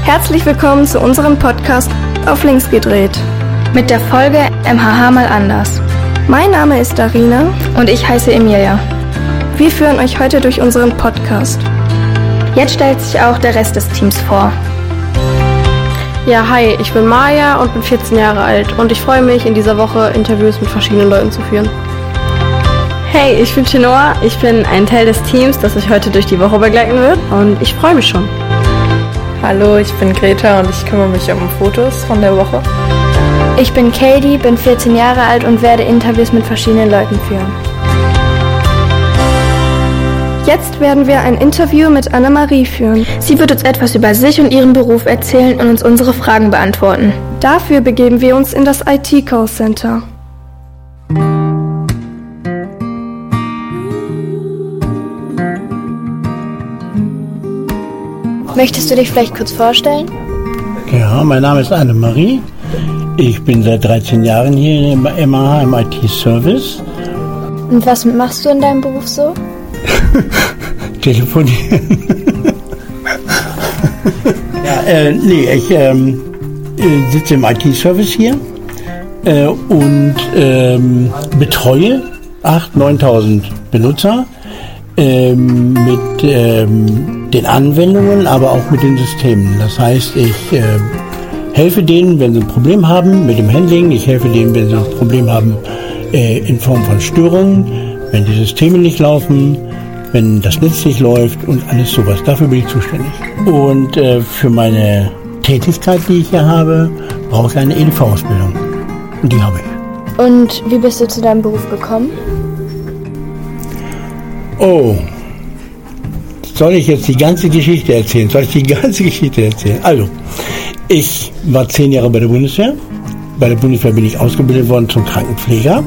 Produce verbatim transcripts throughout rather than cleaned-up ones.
Herzlich willkommen zu unserem Podcast Auf links gedreht. Mit der Folge M H H mal anders. Mein Name ist Darina. Und ich heiße Emilia. Wir führen euch heute durch unseren Podcast. Jetzt stellt sich auch der Rest des Teams vor. Ja, hi, ich bin Maja und bin vierzehn Jahre alt und ich freue mich, in dieser Woche Interviews mit verschiedenen Leuten zu führen. Hey, ich bin Chinua, ich bin ein Teil des Teams, das euch heute durch die Woche begleiten wird und ich freue mich schon. Hallo, ich bin Greta und ich kümmere mich um Fotos von der Woche. Ich bin Katie, bin vierzehn Jahre alt und werde Interviews mit verschiedenen Leuten führen. Jetzt werden wir ein Interview mit Annemarie führen. Sie wird uns etwas über sich und ihren Beruf erzählen und uns unsere Fragen beantworten. Dafür begeben wir uns in das I T-Call-Center. Möchtest du dich vielleicht kurz vorstellen? Ja, mein Name ist Annemarie. Ich bin seit dreizehn Jahren hier im M H H im I T-Service. Und was machst du in deinem Beruf so? Telefonieren. ja, äh, nee, ich ähm, sitze im I T-Service hier äh, und ähm, betreue achttausend, neuntausend Benutzer ähm, mit ähm, den Anwendungen, aber auch mit den Systemen. Das heißt, ich äh, helfe denen, wenn sie ein Problem haben mit dem Handling. Ich helfe denen, wenn sie ein Problem haben äh, in Form von Störungen, wenn die Systeme nicht laufen, wenn das Netz nicht läuft und alles sowas. Dafür bin ich zuständig. Und äh, für meine Tätigkeit, die ich hier habe, brauche ich eine E D V-Ausbildung. Und die habe ich. Und wie bist du zu deinem Beruf gekommen? Oh, soll ich jetzt die ganze Geschichte erzählen? Soll ich die ganze Geschichte erzählen? Also, ich war zehn Jahre bei der Bundeswehr. Bei der Bundeswehr bin ich ausgebildet worden zum Krankenpfleger.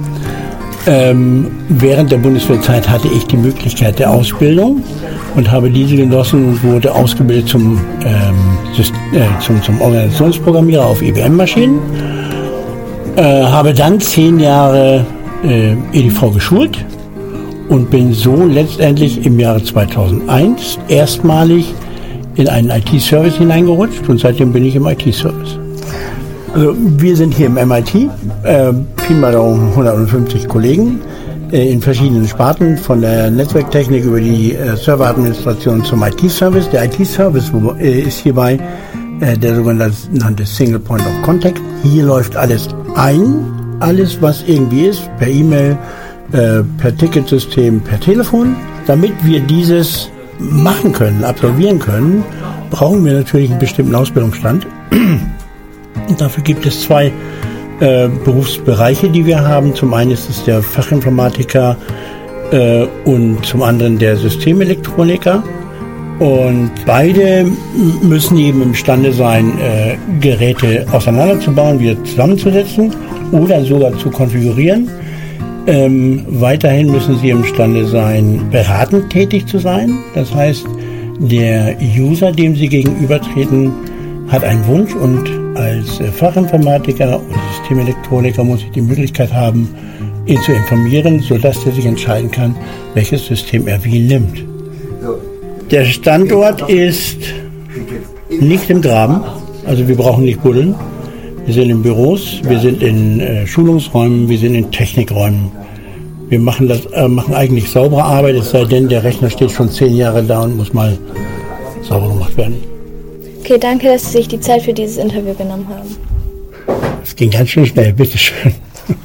Ähm, während der Bundeswehrzeit hatte ich die Möglichkeit der Ausbildung und habe diese genossen und wurde ausgebildet zum, ähm, System, äh, zum, zum Organisationsprogrammierer auf I B M-Maschinen. Äh, habe dann zehn Jahre äh, E D V geschult und bin so letztendlich im Jahre zweitausendeins erstmalig in einen I T-Service hineingerutscht und seitdem bin ich im I T-Service. Also wir sind hier im M I T, äh, Pi mal Daumen hundertfünfzig Kollegen äh, in verschiedenen Sparten, von der Netzwerktechnik über die äh, Serveradministration zum I T-Service. Der I T-Service äh, ist hierbei äh, der sogenannte Single Point of Contact. Hier läuft alles ein, alles was irgendwie ist, per E-Mail, äh, per Ticketsystem, per Telefon. Damit wir dieses machen können, absolvieren können, brauchen wir natürlich einen bestimmten Ausbildungsstand. Und dafür gibt es zwei äh, Berufsbereiche, die wir haben. Zum einen ist es der Fachinformatiker äh, und zum anderen der Systemelektroniker. Und beide müssen eben imstande sein, äh, Geräte auseinanderzubauen, wieder zusammenzusetzen oder sogar zu konfigurieren. Ähm, weiterhin müssen sie imstande sein, beratend tätig zu sein. Das heißt, der User, dem sie gegenübertreten, hat einen Wunsch und als Fachinformatiker oder Systemelektroniker muss ich die Möglichkeit haben, ihn zu informieren, sodass er sich entscheiden kann, welches System er wie nimmt. Der Standort ist nicht im Graben, also wir brauchen nicht buddeln. Wir sind in Büros, wir sind in äh, Schulungsräumen, wir sind in Technikräumen. Wir machen, das, äh, machen eigentlich saubere Arbeit, es sei denn, der Rechner steht schon zehn Jahre da und muss mal sauber gemacht werden. Okay, danke, dass Sie sich die Zeit für dieses Interview genommen haben. Es ging ganz schön schnell, bitteschön.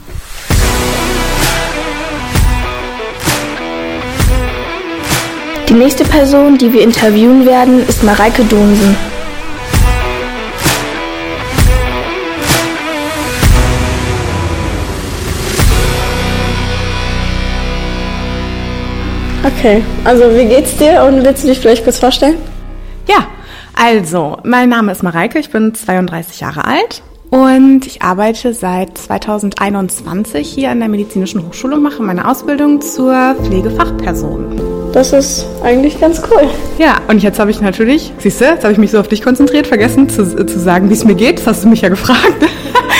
Die nächste Person, die wir interviewen werden, ist Mareike Donsen. Okay, also wie geht's dir und willst du dich vielleicht kurz vorstellen? Ja, also mein Name ist Mareike, ich bin zweiunddreißig Jahre alt und ich arbeite seit zweitausendeinundzwanzig hier an der Medizinischen Hochschule und mache meine Ausbildung zur Pflegefachperson. Das ist eigentlich ganz cool. Ja, und jetzt habe ich natürlich, siehst du, jetzt habe ich mich so auf dich konzentriert, vergessen zu, zu sagen, wie es mir geht. Das hast du mich ja gefragt.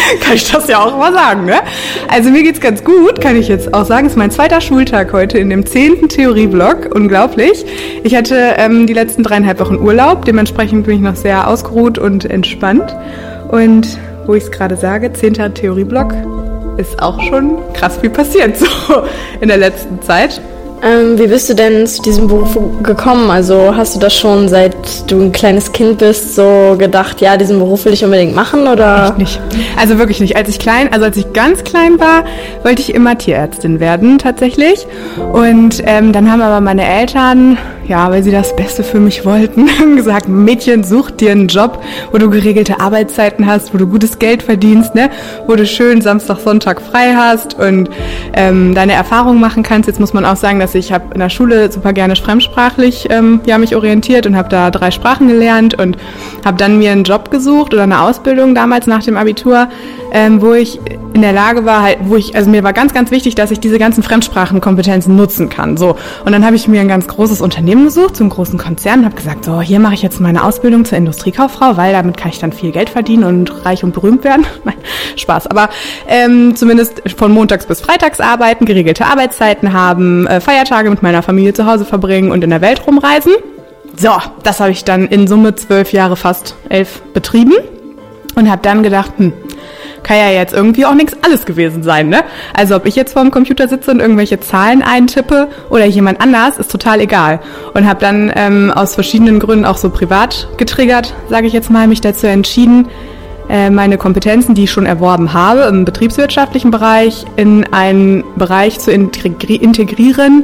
kann ich das ja auch mal sagen, ne? Also mir geht's ganz gut, kann ich jetzt auch sagen. Es ist mein zweiter Schultag heute in dem zehnten Theorieblock. Unglaublich. Ich hatte ähm, die letzten dreieinhalb Wochen Urlaub. Dementsprechend bin ich noch sehr ausgeruht und entspannt. Und wo ich es gerade sage, zehnter Theorieblock, ist auch schon krass viel passiert so in der letzten Zeit. Ähm, wie bist du denn zu diesem Beruf gekommen? Also hast du das schon seit du ein kleines Kind bist so gedacht, ja, diesen Beruf will ich unbedingt machen, oder? Echt nicht. Also wirklich nicht. Als ich klein, also als ich ganz klein war, wollte ich immer Tierärztin werden tatsächlich. Und ähm, dann haben aber meine Eltern, ja, weil sie das Beste für mich wollten, gesagt, Mädchen, such dir einen Job, wo du geregelte Arbeitszeiten hast, wo du gutes Geld verdienst, ne, wo du schön Samstag, Sonntag frei hast und ähm, deine Erfahrungen machen kannst. Jetzt muss man auch sagen, dass ich habe in der Schule super gerne fremdsprachlich ähm, ja, mich orientiert und habe da drei Sprachen gelernt und habe dann mir einen Job gesucht oder eine Ausbildung damals nach dem Abitur, ähm, wo ich in der Lage war, halt, wo ich, also mir war ganz, ganz wichtig, dass ich diese ganzen Fremdsprachenkompetenzen nutzen kann. So. Und dann habe ich mir ein ganz großes Unternehmen gesucht, so einen großen Konzern, und habe gesagt, so, hier mache ich jetzt meine Ausbildung zur Industriekauffrau, weil damit kann ich dann viel Geld verdienen und reich und berühmt werden. Nein, Spaß. Aber ähm, zumindest von montags bis freitags arbeiten, geregelte Arbeitszeiten haben, äh, Feiertage mit meiner Familie zu Hause verbringen und in der Welt rumreisen. So, das habe ich dann in Summe zwölf Jahre, fast elf betrieben und habe dann gedacht, hm, kann ja jetzt irgendwie auch nichts alles gewesen sein, ne? Also ob ich jetzt vorm Computer sitze und irgendwelche Zahlen eintippe oder jemand anders, ist total egal. Und habe dann ähm, aus verschiedenen Gründen auch so privat getriggert, sage ich jetzt mal, mich dazu entschieden, äh, meine Kompetenzen, die ich schon erworben habe, im betriebswirtschaftlichen Bereich in einen Bereich zu integri- integrieren,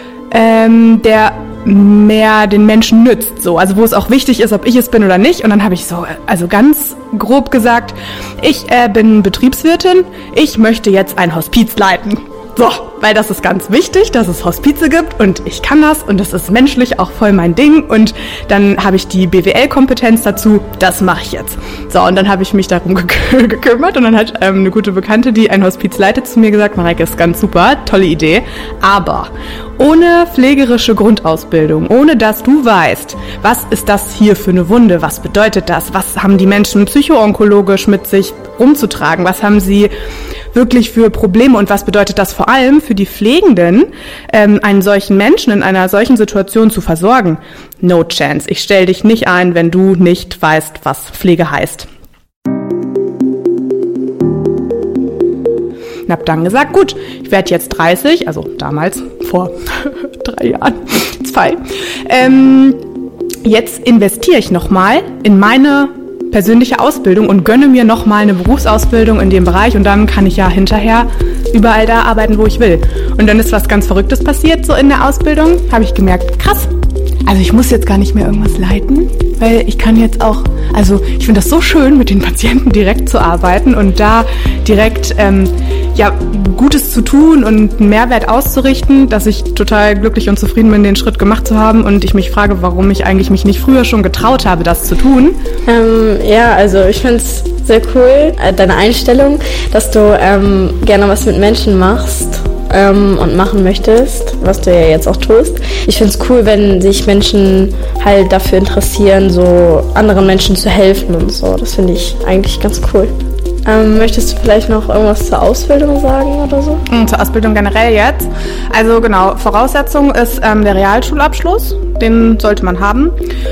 ähm, der mehr den Menschen nützt, so, also wo es auch wichtig ist, ob ich es bin oder nicht. Und dann habe ich so, also ganz grob gesagt, ich äh, bin Betriebswirtin, ich möchte jetzt ein Hospiz leiten. So, weil das ist ganz wichtig, dass es Hospize gibt und ich kann das und das ist menschlich auch voll mein Ding und dann habe ich die B W L-Kompetenz dazu, das mache ich jetzt. So, und dann habe ich mich darum gekü- gekümmert und dann hat ähm, eine gute Bekannte, die ein Hospiz leitet, zu mir gesagt, Mareike, ist ganz super, tolle Idee, aber ohne pflegerische Grundausbildung, ohne dass du weißt, was ist das hier für eine Wunde, was bedeutet das, was haben die Menschen psychoonkologisch mit sich rumzutragen, was haben sie wirklich für Probleme und was bedeutet das vor allem für die Pflegenden, ähm, einen solchen Menschen in einer solchen Situation zu versorgen? No chance. Ich stelle dich nicht ein, wenn du nicht weißt, was Pflege heißt. Und habe dann gesagt, gut, ich werde jetzt dreißig, also damals, vor drei Jahren, zwei, ähm, jetzt investiere ich nochmal in meine persönliche Ausbildung und gönne mir nochmal eine Berufsausbildung in dem Bereich und dann kann ich ja hinterher überall da arbeiten, wo ich will. Und dann ist was ganz Verrücktes passiert, so in der Ausbildung, habe ich gemerkt, krass, also ich muss jetzt gar nicht mehr irgendwas leiten, weil ich kann jetzt auch, also ich finde das so schön, mit den Patienten direkt zu arbeiten und da direkt ähm, ja, Gutes zu tun und einen Mehrwert auszurichten, dass ich total glücklich und zufrieden bin, den Schritt gemacht zu haben und ich mich frage, warum ich eigentlich mich nicht früher schon getraut habe, das zu tun. Ähm, ja, also ich finde es sehr cool, äh, deine Einstellung, dass du ähm, gerne was mit Menschen machst ähm, und machen möchtest, was du ja jetzt auch tust. Ich finde es cool, wenn sich Menschen halt dafür interessieren, so anderen Menschen zu helfen und so. Das finde ich eigentlich ganz cool. Ähm, möchtest du vielleicht noch irgendwas zur Ausbildung sagen oder so? Zur Ausbildung generell jetzt. Also genau, Voraussetzung ist ähm, der Realschulabschluss, den sollte man haben.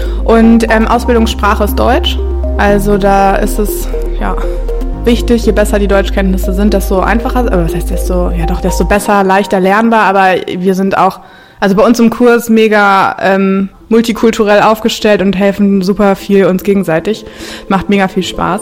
Und ähm, Ausbildungssprache ist Deutsch. Also da ist es ja wichtig, je besser die Deutschkenntnisse sind, desto einfacher, aber was heißt desto, ja doch, desto besser, leichter lernbar. Aber wir sind auch, also bei uns im Kurs mega ähm, multikulturell aufgestellt und helfen super viel uns gegenseitig. Macht mega viel Spaß.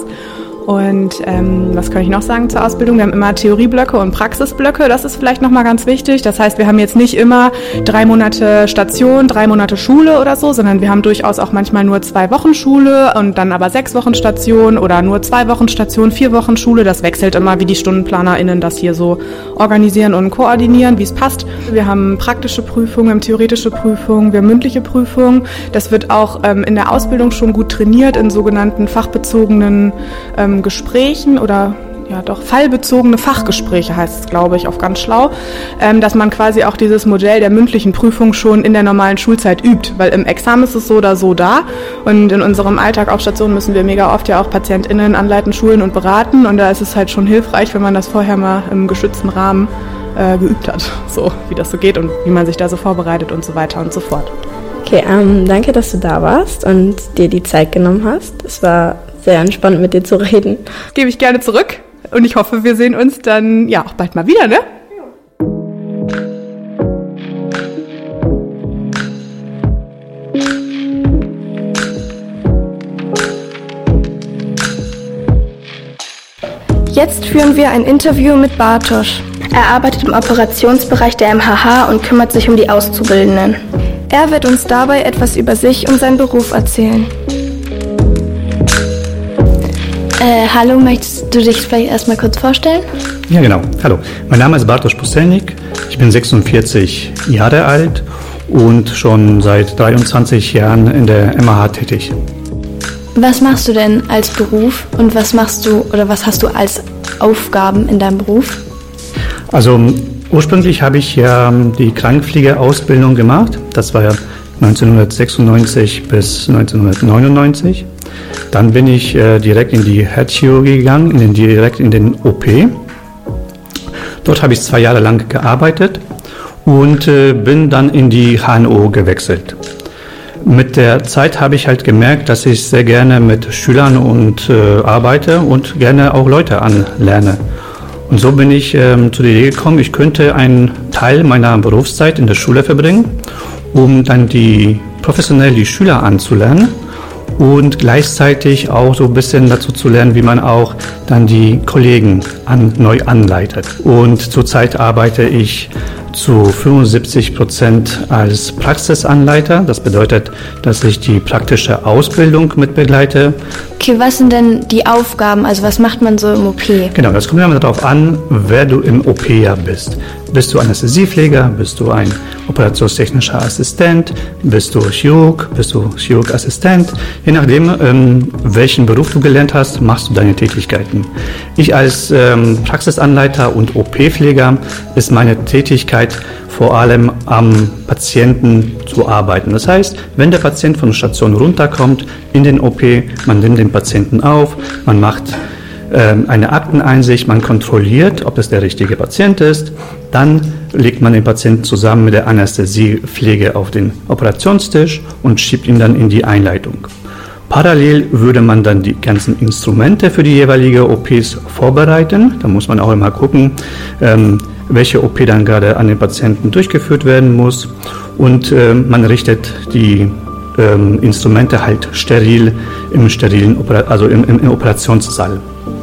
Und ähm, was kann ich noch sagen zur Ausbildung? Wir haben immer Theorieblöcke und Praxisblöcke. Das ist vielleicht nochmal ganz wichtig. Das heißt, wir haben jetzt nicht immer drei Monate Station, drei Monate Schule oder so, sondern wir haben durchaus auch manchmal nur zwei Wochen Schule und dann aber sechs Wochen Station oder nur zwei Wochen Station, vier Wochen Schule. Das wechselt immer, wie die StundenplanerInnen das hier so organisieren und koordinieren, wie es passt. Wir haben praktische Prüfungen, wir haben theoretische Prüfungen, wir haben mündliche Prüfungen. Das wird auch ähm, in der Ausbildung schon gut trainiert in sogenannten fachbezogenen ähm, Gesprächen oder ja doch, fallbezogene Fachgespräche heißt es, glaube ich, auf ganz schlau, ähm, dass man quasi auch dieses Modell der mündlichen Prüfung schon in der normalen Schulzeit übt, weil im Examen ist es so oder so da und in unserem Alltag auf Stationen müssen wir mega oft ja auch PatientInnen anleiten, schulen und beraten und da ist es halt schon hilfreich, wenn man das vorher mal im geschützten Rahmen äh, geübt hat, so wie das so geht und wie man sich da so vorbereitet und so weiter und so fort. Okay, ähm, danke, dass du da warst und dir die Zeit genommen hast. Es war sehr entspannt, mit dir zu reden. Gebe ich gerne zurück und ich hoffe, wir sehen uns dann ja auch bald mal wieder, ne? Jetzt führen wir ein Interview mit Bartosz. Er arbeitet im Operationsbereich der M H H und kümmert sich um die Auszubildenden. Er wird uns dabei etwas über sich und seinen Beruf erzählen. Äh, hallo, möchtest du dich vielleicht erstmal kurz vorstellen? Ja, genau. Hallo. Mein Name ist Bartosz Pustelnik. Ich bin sechsundvierzig Jahre alt und schon seit dreiundzwanzig Jahren in der M H H tätig. Was machst du denn als Beruf und was machst du oder was hast du als Aufgaben in deinem Beruf? Also ursprünglich habe ich ja die Krankenpflegeausbildung gemacht. Das war ja neunzehnhundertsechsundneunzig bis neunzehnhundertneunundneunzig. Dann bin ich äh, direkt in die Herzchirurgie gegangen, in den, direkt in den O P. Dort habe ich zwei Jahre lang gearbeitet und äh, bin dann in die H N O gewechselt. Mit der Zeit habe ich halt gemerkt, dass ich sehr gerne mit Schülern und äh, arbeite und gerne auch Leute anlerne. Und so bin ich ähm, zu der Idee gekommen, ich könnte einen Teil meiner Berufszeit in der Schule verbringen, um dann die professionell die Schüler anzulernen und gleichzeitig auch so ein bisschen dazu zu lernen, wie man auch dann die Kollegen an, neu anleitet. Und zurzeit arbeite ich zu fünfundsiebzig Prozent als Praxisanleiter. Das bedeutet, dass ich die praktische Ausbildung mit begleite. Okay, was sind denn die Aufgaben? Also was macht man so im O P? Genau, das kommt immer darauf an, wer du im O P ja bist. Bist du Anästhesiepfleger? Bist du ein operationstechnischer Assistent? Bist du Chirurg? Bist du Chirurgassistent? Je nachdem, ähm, welchen Beruf du gelernt hast, machst du deine Tätigkeiten. Ich als ähm, Praxisanleiter und O P-Pfleger ist meine Tätigkeit vor allem am Patienten zu arbeiten. Das heißt, wenn der Patient von der Station runterkommt in den O P, man nimmt den Patienten auf, man macht eine Akteneinsicht, man kontrolliert, ob es der richtige Patient ist, dann legt man den Patienten zusammen mit der Anästhesiepflege auf den Operationstisch und schiebt ihn dann in die Einleitung. Parallel würde man dann die ganzen Instrumente für die jeweilige O Ps vorbereiten. Da muss man auch immer gucken, ähm, welche O P dann gerade an den Patienten durchgeführt werden muss. Und äh, man richtet die ähm, Instrumente halt steril im sterilen, Opera- also im, im, im Operationssaal.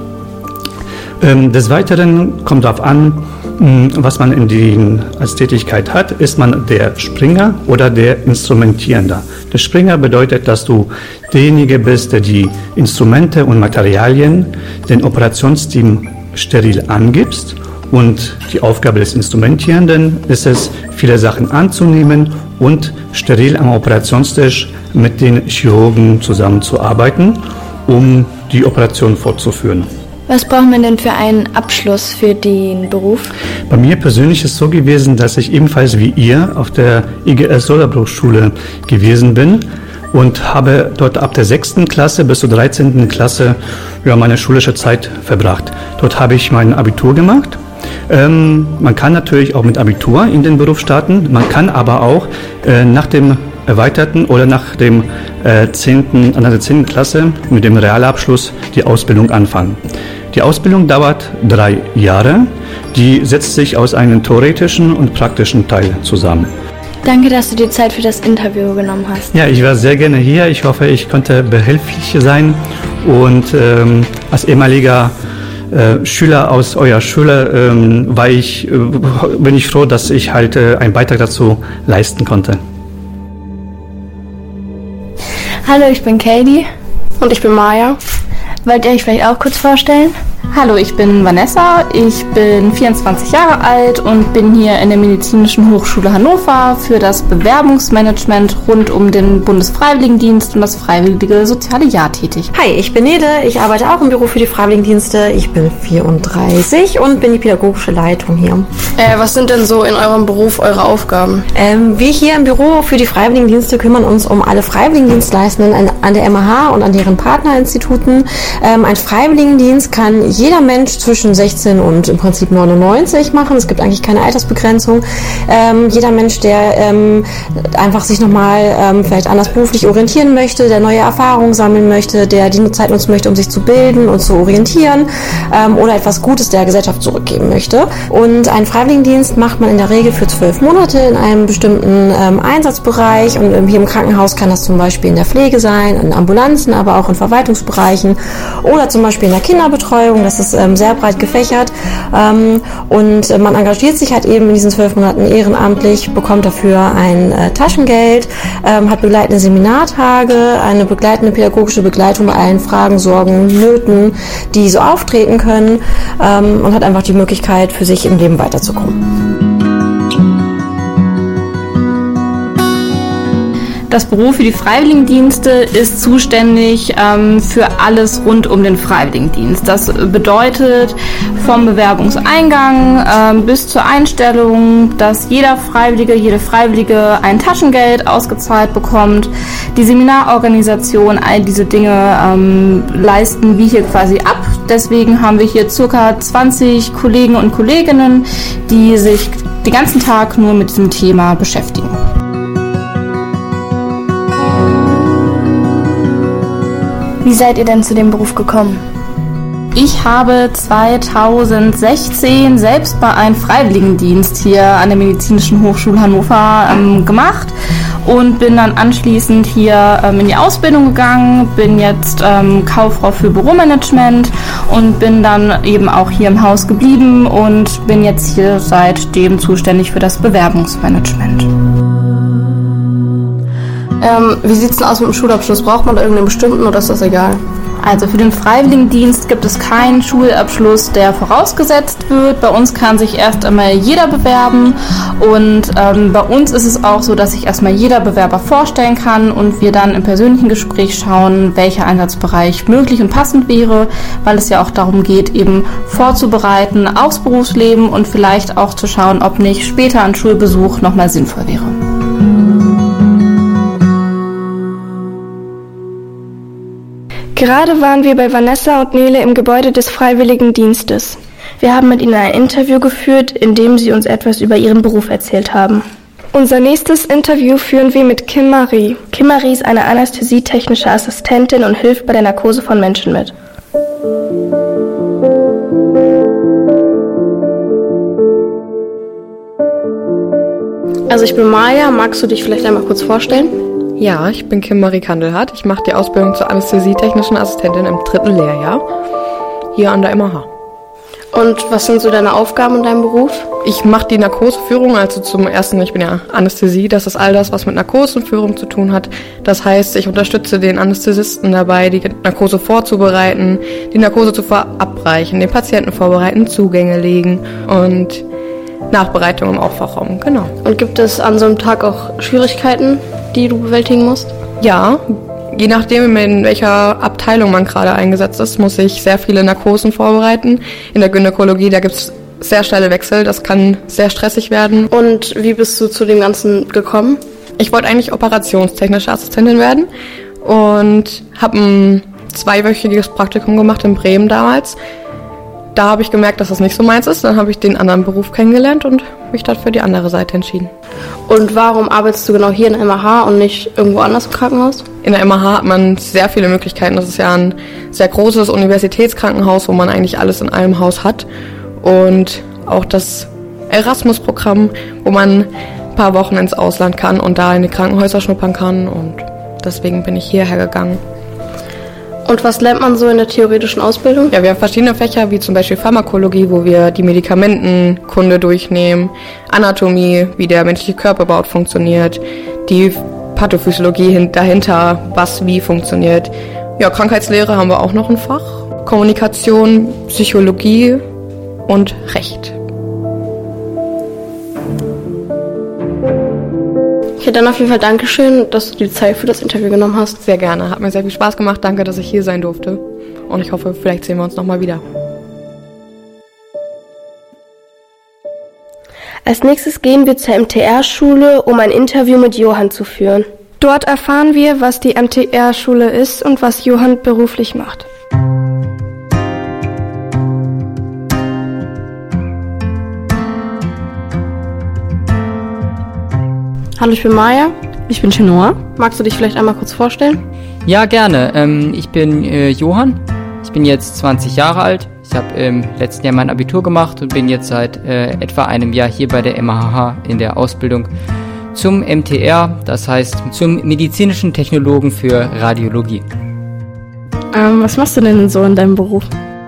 Ähm, des Weiteren kommt darauf an, was man in den, als Tätigkeit hat. Ist man der Springer oder der Instrumentierende? Der Springer bedeutet, dass du derjenige bist, der die Instrumente und Materialien den Operationsteam steril angibst. Und die Aufgabe des Instrumentierenden ist es, viele Sachen anzunehmen und steril am Operationstisch mit den Chirurgen zusammenzuarbeiten, um die Operation fortzuführen. Was braucht man denn für einen Abschluss für den Beruf? Bei mir persönlich ist es so gewesen, dass ich ebenfalls wie ihr auf der I G S Sollerbruch-Schule gewesen bin und habe dort ab der sechsten Klasse bis zur dreizehnten Klasse ja, meine schulische Zeit verbracht. Dort habe ich mein Abitur gemacht. Ähm, man kann natürlich auch mit Abitur in den Beruf starten, man kann aber auch äh, nach dem erweiterten oder nach dem äh, zehnten, nach der zehnten Klasse mit dem Realabschluss die Ausbildung anfangen. Die Ausbildung dauert drei Jahre. Die setzt sich aus einem theoretischen und praktischen Teil zusammen. Danke, dass du dir Zeit für das Interview genommen hast. Ja, ich war sehr gerne hier. Ich hoffe, ich konnte behilflich sein. Und ähm, als ehemaliger äh, Schüler aus eurer Schule ähm, war ich, äh, bin ich froh, dass ich halt äh, einen Beitrag dazu leisten konnte. Hallo, ich bin Katie. Und ich bin Maya. Wollt ihr euch vielleicht auch kurz vorstellen? Hallo, ich bin Vanessa, ich bin vierundzwanzig Jahre alt und bin hier in der Medizinischen Hochschule Hannover für das Bewerbungsmanagement rund um den Bundesfreiwilligendienst und das freiwillige soziale Jahr tätig. Hi, ich bin Nede, ich arbeite auch im Büro für die Freiwilligendienste, ich bin vierunddreißig und bin die pädagogische Leitung hier. Äh, was sind denn so in eurem Beruf eure Aufgaben? Ähm, wir hier im Büro für die Freiwilligendienste kümmern uns um alle Freiwilligendienstleistenden an, an der M A H und an deren Partnerinstituten. Ähm, ein Freiwilligendienst kann jeder Mensch zwischen sechzehn und im Prinzip neunundneunzig machen. Es gibt eigentlich keine Altersbegrenzung. Ähm, jeder Mensch, der ähm, einfach sich nochmal ähm, vielleicht anders beruflich orientieren möchte, der neue Erfahrungen sammeln möchte, der die Zeit nutzen möchte, um sich zu bilden und zu orientieren ähm, oder etwas Gutes der Gesellschaft zurückgeben möchte. Und einen Freiwilligendienst macht man in der Regel für zwölf Monate in einem bestimmten ähm, Einsatzbereich. Und ähm, hier im Krankenhaus kann das zum Beispiel in der Pflege sein, in Ambulanzen, aber auch in Verwaltungsbereichen oder zum Beispiel in der Kinderbetreuung. Das ist ähm, sehr breit gefächert ähm, und äh, man engagiert sich halt eben in diesen zwölf Monaten ehrenamtlich, bekommt dafür ein äh, Taschengeld, ähm, hat begleitende Seminartage, eine begleitende pädagogische Begleitung bei allen Fragen, Sorgen, Nöten, die so auftreten können ähm, und hat einfach die Möglichkeit, für sich im Leben weiterzukommen. Das Büro für die Freiwilligendienste ist zuständig ähm, für alles rund um den Freiwilligendienst. Das bedeutet vom Bewerbungseingang ähm, bis zur Einstellung, dass jeder Freiwillige, jede Freiwillige ein Taschengeld ausgezahlt bekommt. Die Seminarorganisation, all diese Dinge ähm, leisten wir hier quasi ab. Deswegen haben wir hier circa zwanzig Kollegen und Kolleginnen, die sich den ganzen Tag nur mit diesem Thema beschäftigen. Wie seid ihr denn zu dem Beruf gekommen? Ich habe zweitausendsechzehn selbst bei einem Freiwilligendienst hier an der Medizinischen Hochschule Hannover ähm, gemacht und bin dann anschließend hier ähm, in die Ausbildung gegangen, bin jetzt ähm, Kauffrau für Büromanagement und bin dann eben auch hier im Haus geblieben und bin jetzt hier seitdem zuständig für das Bewerbungsmanagement. Ähm, wie sieht es denn aus mit dem Schulabschluss? Braucht man da irgendeinen bestimmten oder ist das egal? Also für den Freiwilligendienst gibt es keinen Schulabschluss, der vorausgesetzt wird. Bei uns kann sich erst einmal jeder bewerben und ähm, bei uns ist es auch so, dass sich erstmal jeder Bewerber vorstellen kann und wir dann im persönlichen Gespräch schauen, welcher Einsatzbereich möglich und passend wäre, weil es ja auch darum geht, eben vorzubereiten aufs Berufsleben und vielleicht auch zu schauen, ob nicht später ein Schulbesuch nochmal sinnvoll wäre. Gerade waren wir bei Vanessa und Nele im Gebäude des Freiwilligendienstes. Wir haben mit ihnen ein Interview geführt, in dem sie uns etwas über ihren Beruf erzählt haben. Unser nächstes Interview führen wir mit Kim Marie. Kim Marie ist eine anästhesietechnische Assistentin und hilft bei der Narkose von Menschen mit. Also ich bin Maja, magst du dich vielleicht einmal kurz vorstellen? Ja, ich bin Kim Marie Kandelhardt. Ich mache die Ausbildung zur anästhesietechnischen Assistentin im dritten Lehrjahr hier an der M A H. Und was sind so deine Aufgaben in deinem Beruf? Ich mache die Narkoseführung, also zum ersten, ich bin ja Anästhesie, das ist all das, was mit Narkoseführung zu tun hat. Das heißt, ich unterstütze den Anästhesisten dabei, die Narkose vorzubereiten, die Narkose zu verabreichen, den Patienten vorbereiten, Zugänge legen und Nachbereitung im Aufwachraum, genau. Und gibt es an so einem Tag auch Schwierigkeiten, die du bewältigen musst? Ja, je nachdem, in welcher Abteilung man gerade eingesetzt ist, muss ich sehr viele Narkosen vorbereiten. In der Gynäkologie, da gibt es sehr schnelle Wechsel, das kann sehr stressig werden. Und wie bist du zu dem Ganzen gekommen? Ich wollte eigentlich operationstechnische Assistentin werden und habe ein zweiwöchiges Praktikum gemacht in Bremen damals. Da habe ich gemerkt, dass das nicht so meins ist. Dann habe ich den anderen Beruf kennengelernt und mich dann für die andere Seite entschieden. Und warum arbeitest du genau hier in der M A H und nicht irgendwo anders im Krankenhaus? In der M A H hat man sehr viele Möglichkeiten. Das ist ja ein sehr großes Universitätskrankenhaus, wo man eigentlich alles in einem Haus hat. Und auch das Erasmus-Programm, wo man ein paar Wochen ins Ausland kann und da in die Krankenhäuser schnuppern kann. Und deswegen bin ich hierher gegangen. Und was lernt man so in der theoretischen Ausbildung? Ja, wir haben verschiedene Fächer, wie zum Beispiel Pharmakologie, wo wir die Medikamentenkunde durchnehmen, Anatomie, wie der menschliche Körper überhaupt funktioniert, die Pathophysiologie dahinter, was wie funktioniert. Ja, Krankheitslehre haben wir auch noch ein Fach Kommunikation, Psychologie und Recht. Okay, dann auf jeden Fall Dankeschön, dass du die Zeit für das Interview genommen hast. Sehr gerne, hat mir sehr viel Spaß gemacht. Danke, dass ich hier sein durfte. Und ich hoffe, vielleicht sehen wir uns nochmal wieder. Als nächstes gehen wir zur M T R-Schule, um ein Interview mit Johann zu führen. Dort erfahren wir, was die M T R-Schule ist und was Johann beruflich macht. Hallo, ich bin Maya. Ich bin Chenor. Magst du dich vielleicht einmal kurz vorstellen? Ja, gerne. Ähm, ich bin äh, Johann. Ich bin jetzt zwanzig Jahre alt. Ich habe im letzten Jahr mein Abitur gemacht und bin jetzt seit äh, etwa einem Jahr hier bei der M H H in der Ausbildung zum M T R, das heißt zum medizinischen Technologen für Radiologie. Ähm, was machst du denn so in deinem Beruf?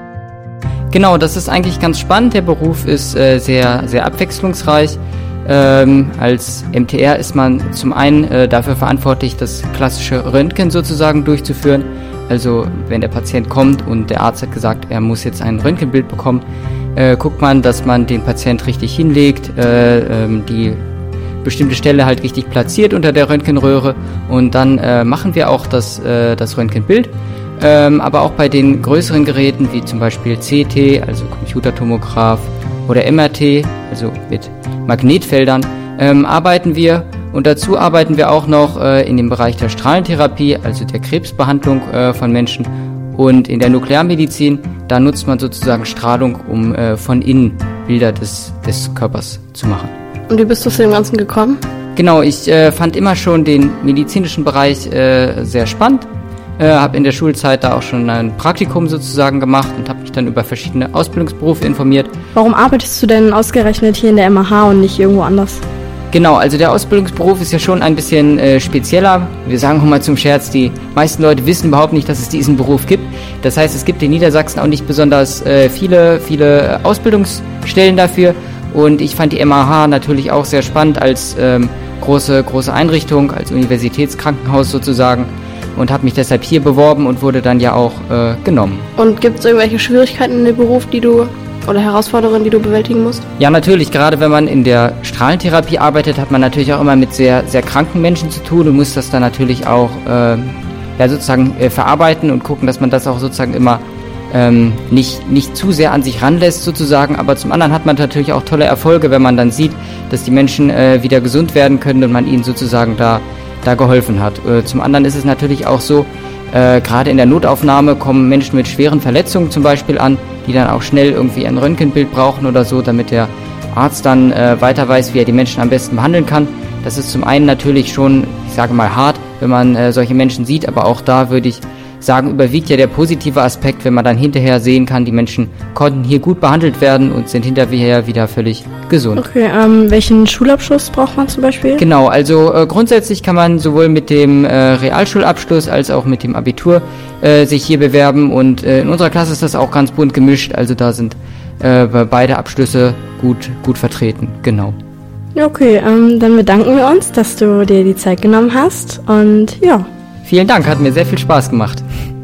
Genau, das ist eigentlich ganz spannend. Der Beruf ist äh, sehr, sehr abwechslungsreich. Ähm, als M T R ist man zum einen äh, dafür verantwortlich, das klassische Röntgen sozusagen durchzuführen. Also wenn der Patient kommt und der Arzt hat gesagt, er muss jetzt ein Röntgenbild bekommen, äh, guckt man, dass man den Patient richtig hinlegt, äh, ähm, die bestimmte Stelle halt richtig platziert unter der Röntgenröhre und dann äh, machen wir auch das, äh, das Röntgenbild. Ähm, aber auch bei den größeren Geräten wie zum Beispiel C T, also Computertomograph oder M R T, also mit Magnetfeldern, ähm, arbeiten wir. Und dazu arbeiten wir auch noch äh, in dem Bereich der Strahlentherapie, also der Krebsbehandlung äh, von Menschen. Und in der Nuklearmedizin, da nutzt man sozusagen Strahlung, um äh, von innen Bilder des, des Körpers zu machen. Und wie bist du zu dem Ganzen gekommen? Genau, ich äh, fand immer schon den medizinischen Bereich äh, sehr spannend. Äh, habe in der Schulzeit da auch schon ein Praktikum sozusagen gemacht und habe mich dann über verschiedene Ausbildungsberufe informiert. Warum arbeitest du denn ausgerechnet hier in der M H H und nicht irgendwo anders? Genau, also der Ausbildungsberuf ist ja schon ein bisschen äh, spezieller. Wir sagen auch mal zum Scherz, die meisten Leute wissen überhaupt nicht, dass es diesen Beruf gibt. Das heißt, es gibt in Niedersachsen auch nicht besonders äh, viele, viele Ausbildungsstellen dafür. Und ich fand die M H H natürlich auch sehr spannend als ähm, große, große Einrichtung, als Universitätskrankenhaus sozusagen. Und habe mich deshalb hier beworben und wurde dann ja auch äh, genommen. Und gibt es irgendwelche Schwierigkeiten in dem Beruf, die du oder Herausforderungen, die du bewältigen musst? Ja, natürlich. Gerade wenn man in der Strahlentherapie arbeitet, hat man natürlich auch immer mit sehr, sehr kranken Menschen zu tun und muss das dann natürlich auch äh, ja, sozusagen äh, verarbeiten und gucken, dass man das auch sozusagen immer ähm, nicht, nicht zu sehr an sich ranlässt sozusagen. Aber zum anderen hat man natürlich auch tolle Erfolge, wenn man dann sieht, dass die Menschen äh, wieder gesund werden können und man ihnen sozusagen da, da geholfen hat. Äh, zum anderen ist es natürlich auch so, Äh, gerade in der Notaufnahme kommen Menschen mit schweren Verletzungen zum Beispiel an, die dann auch schnell irgendwie ein Röntgenbild brauchen oder so, damit der Arzt dann äh, weiter weiß, wie er die Menschen am besten behandeln kann. Das ist zum einen natürlich schon, ich sage mal, hart, wenn man äh, solche Menschen sieht, aber auch da würde ich sagen, überwiegt ja der positive Aspekt, wenn man dann hinterher sehen kann, die Menschen konnten hier gut behandelt werden und sind hinterher wieder völlig gesund. Okay, ähm, welchen Schulabschluss braucht man zum Beispiel? Genau, also äh, grundsätzlich kann man sowohl mit dem äh, Realschulabschluss als auch mit dem Abitur äh, sich hier bewerben und äh, in unserer Klasse ist das auch ganz bunt gemischt, also da sind äh, beide Abschlüsse gut, gut vertreten, genau. Okay, ähm, dann bedanken wir uns, dass du dir die Zeit genommen hast und ja. Vielen Dank, hat mir sehr viel Spaß gemacht.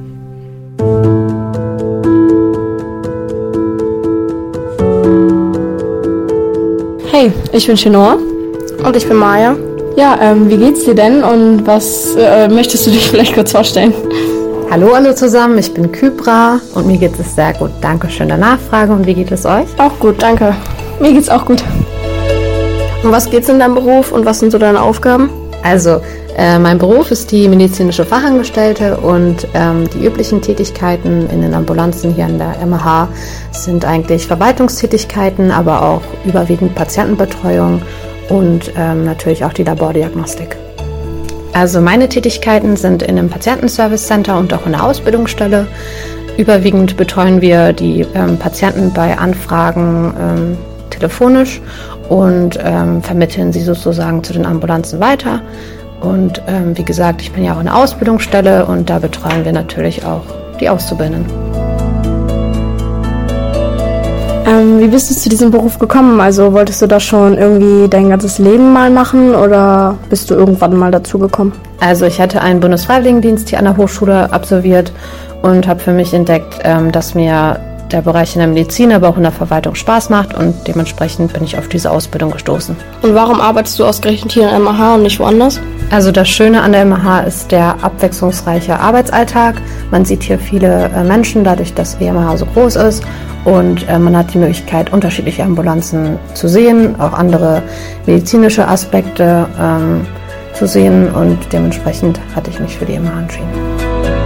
Hey, ich bin Chenor. Und ich bin Maya. Ja, ähm, wie geht's dir denn und was äh, möchtest du dich vielleicht kurz vorstellen? Hallo alle zusammen, ich bin Kybra und mir geht es sehr gut. Dankeschön der Nachfrage und wie geht es euch? Auch gut, danke. Mir geht's auch gut. Und was geht's in deinem Beruf und was sind so deine Aufgaben? Also, äh, mein Beruf ist die medizinische Fachangestellte und ähm, die üblichen Tätigkeiten in den Ambulanzen hier an der M H H sind eigentlich Verwaltungstätigkeiten, aber auch überwiegend Patientenbetreuung und ähm, natürlich auch die Labordiagnostik. Also meine Tätigkeiten sind in einem Patientenservice Center und auch in der Ausbildungsstelle. Überwiegend betreuen wir die ähm, Patienten bei Anfragen ähm, telefonisch und ähm, vermitteln sie sozusagen zu den Ambulanzen weiter. Und ähm, wie gesagt, ich bin ja auch in der Ausbildungsstelle und da betreuen wir natürlich auch die Auszubildenden. Ähm, wie bist du zu diesem Beruf gekommen? Also wolltest du das schon irgendwie dein ganzes Leben mal machen oder bist du irgendwann mal dazu gekommen? Also ich hatte einen Bundesfreiwilligendienst hier an der Hochschule absolviert und habe für mich entdeckt, dass mir der Bereich in der Medizin, aber auch in der Verwaltung Spaß macht und dementsprechend bin ich auf diese Ausbildung gestoßen. Und warum arbeitest du ausgerechnet hier in M A H und nicht woanders? Also das Schöne an der M A H ist der abwechslungsreiche Arbeitsalltag. Man sieht hier viele Menschen, dadurch, dass die M A H so groß ist und man hat die Möglichkeit, unterschiedliche Ambulanzen zu sehen, auch andere medizinische Aspekte ähm, zu sehen und dementsprechend hatte ich mich für die M A H entschieden.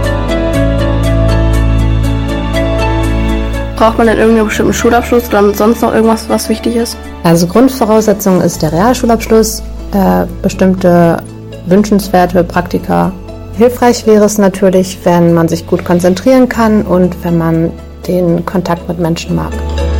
Braucht man denn irgendeinen bestimmten Schulabschluss oder sonst noch irgendwas, was wichtig ist? Also Grundvoraussetzung ist der Realschulabschluss, äh, bestimmte wünschenswerte Praktika. Hilfreich wäre es natürlich, wenn man sich gut konzentrieren kann und wenn man den Kontakt mit Menschen mag.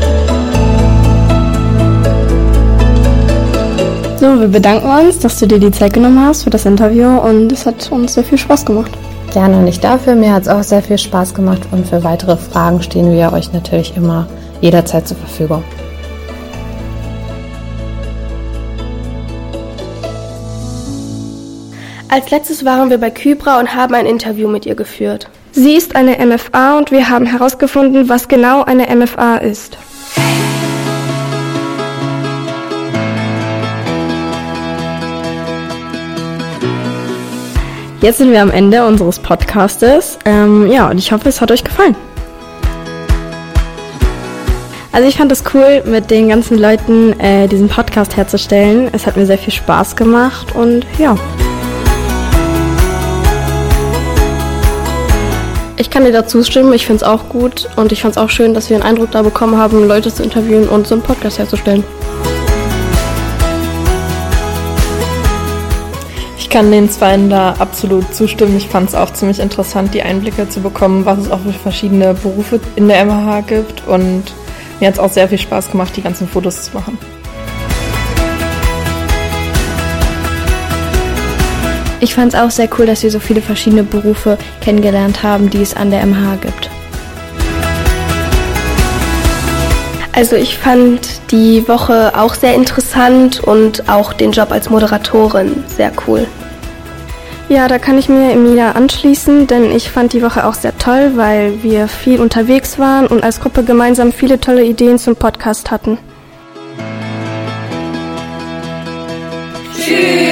So, wir bedanken uns, dass du dir die Zeit genommen hast für das Interview und es hat uns sehr viel Spaß gemacht. Gerne, nicht dafür. Mir hat es auch sehr viel Spaß gemacht und für weitere Fragen stehen wir euch natürlich immer jederzeit zur Verfügung. Als letztes waren wir bei Kybra und haben ein Interview mit ihr geführt. Sie ist eine M F A und wir haben herausgefunden, was genau eine M F A ist. Jetzt sind wir am Ende unseres Podcastes. Ähm, ja, und ich hoffe, es hat euch gefallen. Also ich fand es cool, mit den ganzen Leuten äh, diesen Podcast herzustellen. Es hat mir sehr viel Spaß gemacht und ja. Ich kann dir dazu stimmen, ich finde es auch gut und ich fand es auch schön, dass wir einen Eindruck da bekommen haben, Leute zu interviewen und so einen Podcast herzustellen. Ich kann den Zweien da absolut zustimmen. Ich fand es auch ziemlich interessant, die Einblicke zu bekommen, was es auch für verschiedene Berufe in der M A H gibt. Und mir hat es auch sehr viel Spaß gemacht, die ganzen Fotos zu machen. Ich fand es auch sehr cool, dass wir so viele verschiedene Berufe kennengelernt haben, die es an der M A H gibt. Also ich fand die Woche auch sehr interessant und auch den Job als Moderatorin sehr cool. Ja, da kann ich mir Emilia anschließen, denn ich fand die Woche auch sehr toll, weil wir viel unterwegs waren und als Gruppe gemeinsam viele tolle Ideen zum Podcast hatten. Tschüss!